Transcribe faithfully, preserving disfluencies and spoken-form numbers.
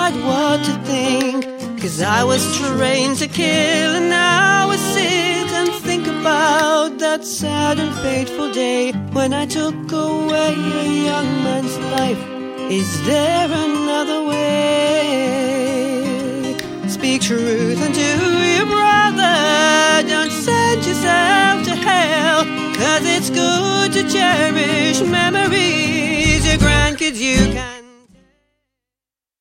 decide what to think, 'cause I was trained to kill, and now I sit and think about that sad and fateful day when I took away a young man's life. Is there another way? Speak truth unto your brother, don't send yourself to hell, 'cause it's good to cherish memories. Your grandkids you can